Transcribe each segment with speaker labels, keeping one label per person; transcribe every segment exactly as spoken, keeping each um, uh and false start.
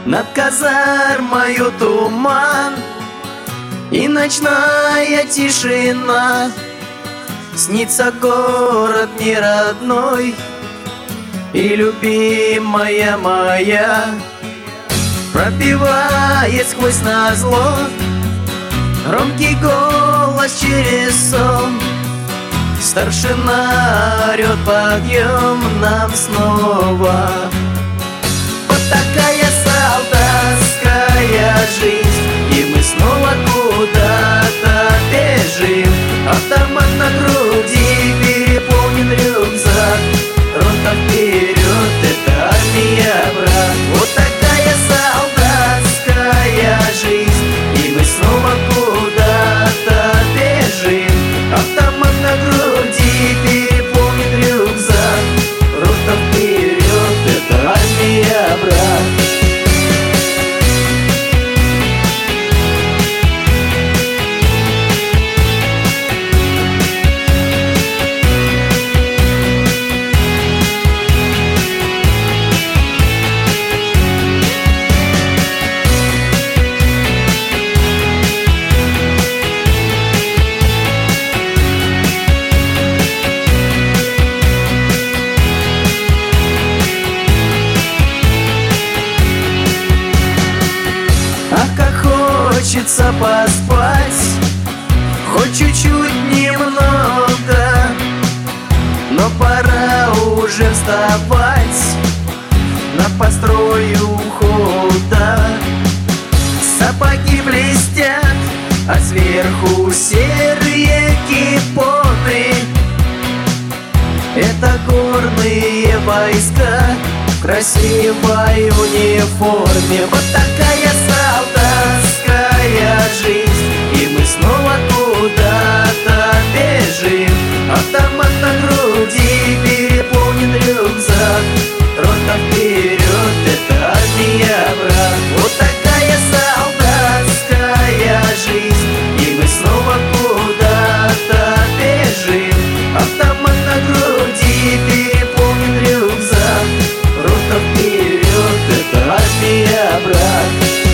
Speaker 1: Над казармою туман и ночная тишина. Снится город не родной и любимая моя пробивает сквозь назло громкий голос через сон. Старшина орёт: подъем нам снова. Вот такая солдатская жизнь, и мы снова куда-то бежим. Автомат на груди, переполнен рюкзак, рота вперед, это армия, брат. Вот такая солдатская жизнь, и мы снова куда-то бежим. Автомат на груди, переполнен рюкзак, рота вперед, это армия, брат. Ах, как хочется поспать, хоть чуть-чуть немного, но пора уже вставать на построй ухода. Сапоги блестят, а сверху серые кипоны. Это горные войска в красивой униформе. Вот такая солдатская жизнь, и мы снова куда-то бежим. Автомат на груди, переполнен рюкзак, рота вперед, это армия, брат. Вот такая солдатская жизнь, и мы снова куда-то бежим. Автомат на груди, переполнен рюкзак, рота вперед, это армия, брат.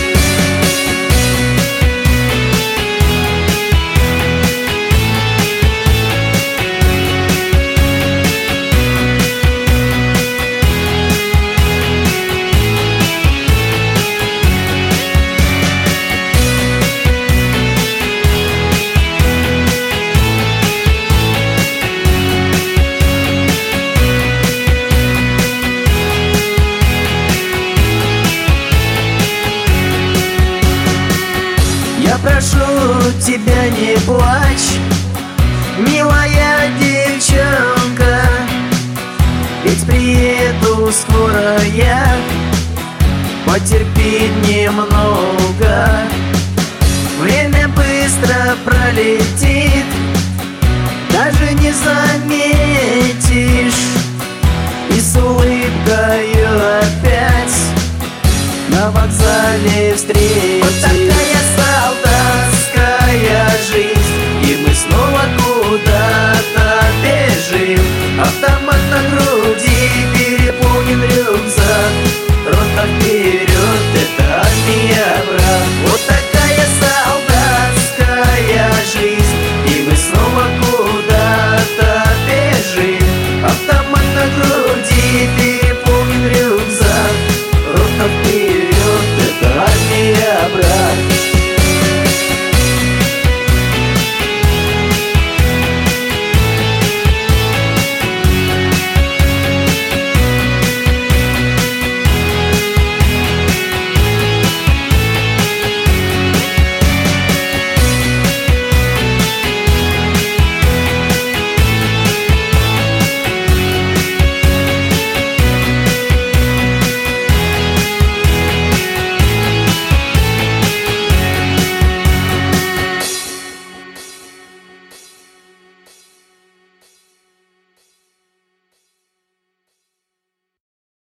Speaker 1: Я прошу тебя, не плачь, милая девчонка, ведь приеду скоро я, потерпи немного. Время быстро пролетит, даже не заметишь, и с улыбкою опять на вокзале встретишь.